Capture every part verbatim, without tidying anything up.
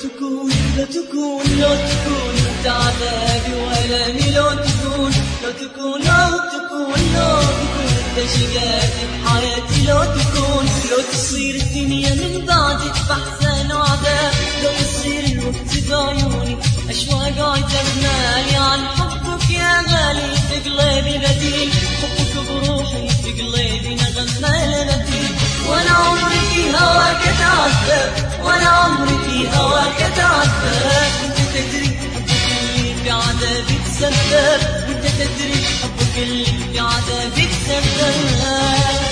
تكون لو تكون لو تكون انت عذابي وألمي، لو تكون لو تكون لو تكون لو تكون انت شقاتي بحياتي، لو تكون لو تصير الدنيا من بعدك بحزن وعذاب، لو يصير الوقت بعيوني أشواق وتغنالي عن حبك يا غالي في قلبي بديل، حبك بروحي في قلبي نغمة لمدين، وانا عمري في هواك اتعذب، وانا عمري في هواك اتعذب، وانت تدري حبك اللي في عذابي تسبب، وانت تدري حبك اللي في عذابي تسبب.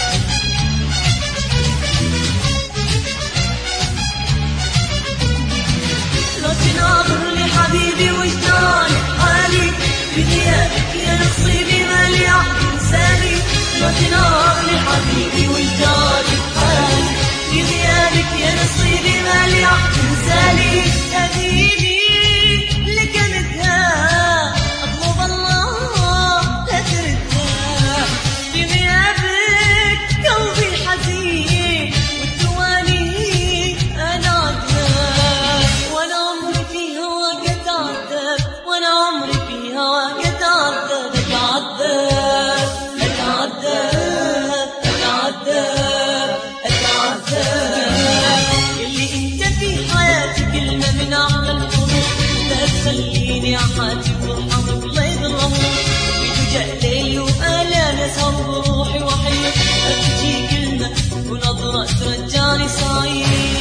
تناظر لحبيبي وجداني حالي بغيابك يا نصيبي مالي عقل سالي، لا تناظر لحبيبي وجداني حالي بغيابك يا نصيبي مالي عقل سالي، حبيبي لك مدها اطلب الله لا تردها، بغيابك قلبي حزين والدواني انا عذاب، وانا عمري في هواك اتعذب، وانا عمري في هواك اتعذب، اتعذب اتعذب اتعذب اتعذب، اللي انت في حياتي كلمة من اعلى الحروف، لا تخليني احاتي وارحمك الله يضرمك، بدجى ليلي والام اسهر بروحي وحيد، ابكي كلمة ونظرة ترجعني سعيد.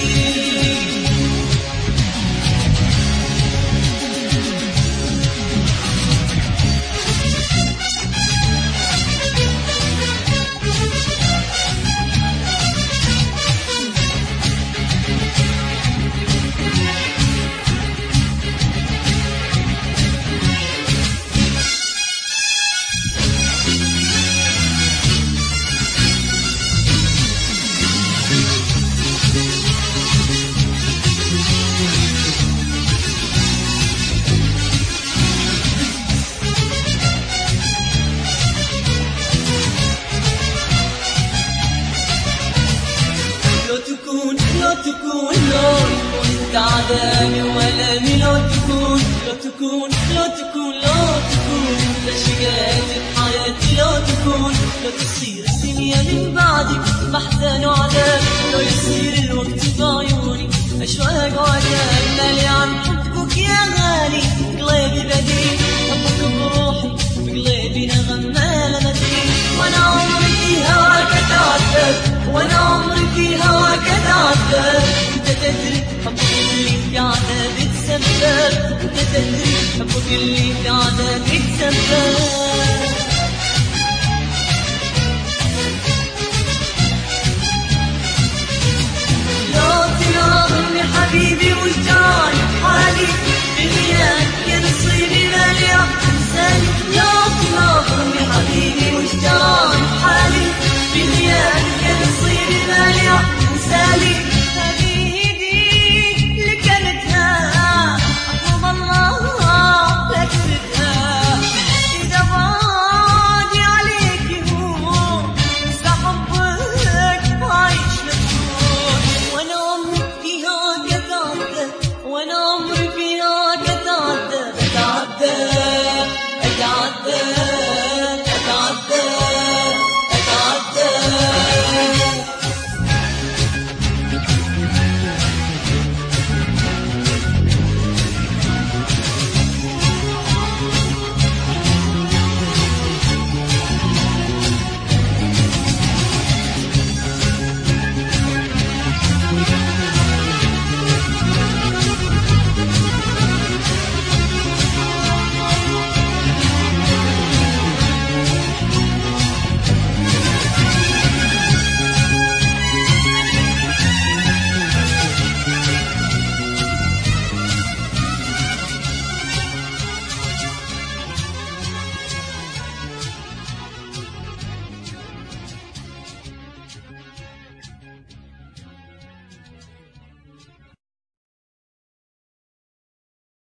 لو تكون لو تكون انت عذابي وألمي، لو تكون لو تكون لو تكون لو تكون انت شقاتي بحياتي، لو تكون لو تصير الدنيا من بعدك بحزن وعذاب، لو يصير الوقت بعيوني أشواق وعذاب، مالي عن حبك يا غالي قلبي بديل، حبك بروحي بقلبي نغمة لمدين، وانا عمري في هواك اتعذب، وانا عمري في هواك اتعذب، انت تدري حبك اللي في عذابي تسبب، انت تدري حبك اللي في عذابي تسبب.